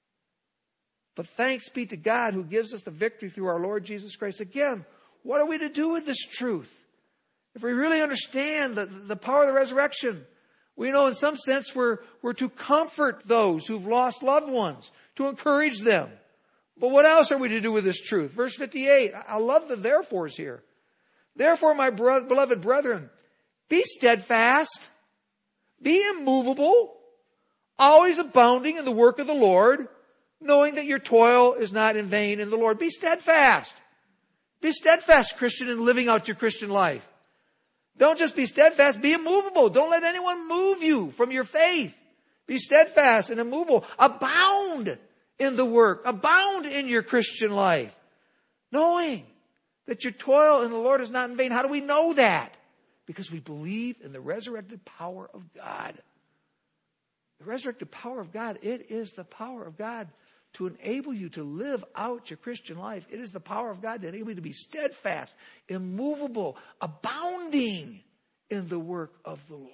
But thanks be to God who gives us the victory through our Lord Jesus Christ. Again, what are we to do with this truth? If we really understand the power of the resurrection, we know in some sense we're to comfort those who've lost loved ones, to encourage them. But what else are we to do with this truth? Verse 58, I love the therefores here. Therefore, my beloved brethren, be steadfast, be immovable, always abounding in the work of the Lord, knowing that your toil is not in vain in the Lord. Be steadfast. Be steadfast, Christian, in living out your Christian life. Don't just be steadfast, be immovable. Don't let anyone move you from your faith. Be steadfast and immovable. Abound in the work. Abound in your Christian life. Knowing that your toil in the Lord is not in vain. How do we know that? Because we believe in the resurrected power of God. The resurrected power of God, it is the power of God to enable you to live out your Christian life. It is the power of God to enable you to be steadfast, immovable, abounding in the work of the Lord.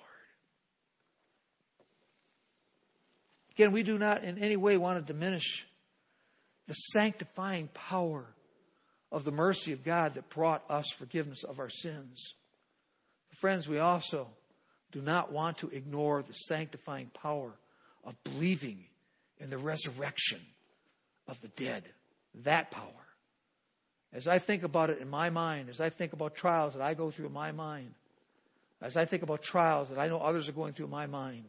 Again, we do not in any way want to diminish the sanctifying power of the mercy of God that brought us forgiveness of our sins. Friends, we also do not want to ignore the sanctifying power of believing in the resurrection of the dead. That power. As I think about it in my mind, as I think about trials that I go through in my mind, as I think about trials that I know others are going through in my mind,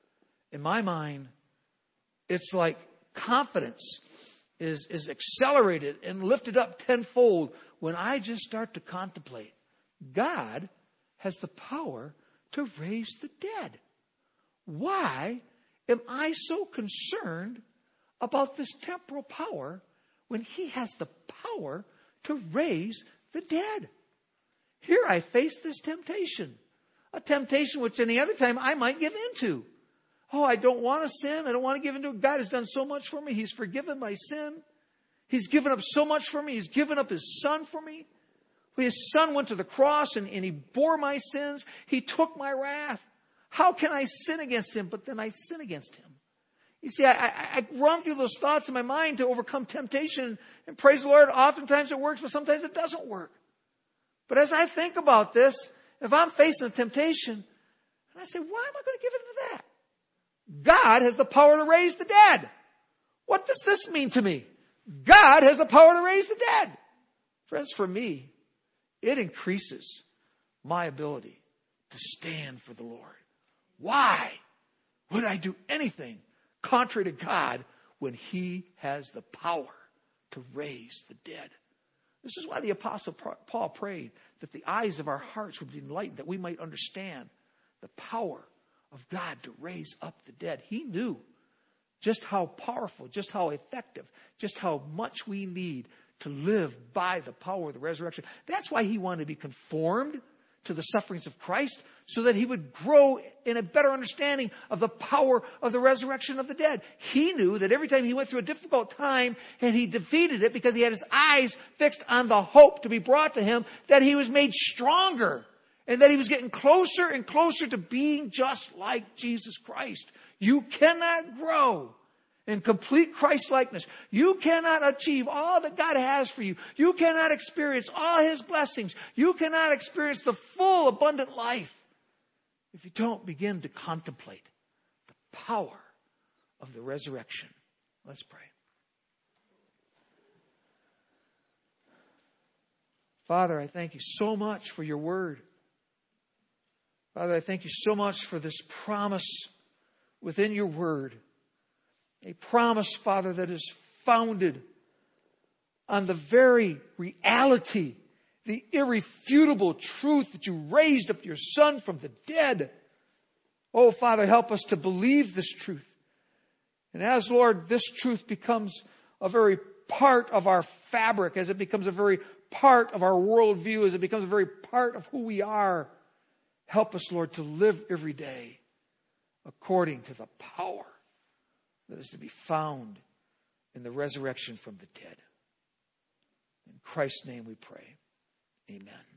it's like confidence is accelerated and lifted up tenfold when I just start to contemplate God has the power to raise the dead. Why am I so concerned about this temporal power when he has the power to raise the dead? Here I face this temptation, a temptation which any other time I might give into. Oh, I don't want to sin. I don't want to give into it. God has done so much for me. He's forgiven my sin. He's given up so much for me. He's given up his Son for me. His Son went to the cross and he bore my sins. He took my wrath. How can I sin against him? But then I sin against him. You see, I run through those thoughts in my mind to overcome temptation. And praise the Lord, oftentimes it works, but sometimes it doesn't work. But as I think about this, if I'm facing a temptation, and I say, why am I going to give into that? God has the power to raise the dead. What does this mean to me? God has the power to raise the dead. Friends, for me, it increases my ability to stand for the Lord. Why would I do anything contrary to God when He has the power to raise the dead? This is why the Apostle Paul prayed that the eyes of our hearts would be enlightened, that we might understand the power of God to raise up the dead. He knew just how powerful, just how effective, just how much we need to live by the power of the resurrection. That's why He wanted to be conformed to the sufferings of Christ, so that He would grow in a better understanding of the power of the resurrection of the dead. He knew that every time He went through a difficult time and He defeated it because He had His eyes fixed on the hope to be brought to Him, that He was made stronger and that He was getting closer and closer to being just like Jesus Christ. You cannot grow in complete Christ-likeness. You cannot achieve all that God has for you. You cannot experience all His blessings. You cannot experience the full, abundant life if you don't begin to contemplate the power of the resurrection. Let's pray. Father, I thank You so much for Your word. Father, I thank You so much for this promise within Your word. A promise, Father, that is founded on the very reality, the irrefutable truth that You raised up Your Son from the dead. Oh, Father, help us to believe this truth. And as, Lord, this truth becomes a very part of our fabric, as it becomes a very part of our worldview, as it becomes a very part of who we are, help us, Lord, to live every day according to the power that is to be found in the resurrection from the dead. In Christ's name we pray. Amen.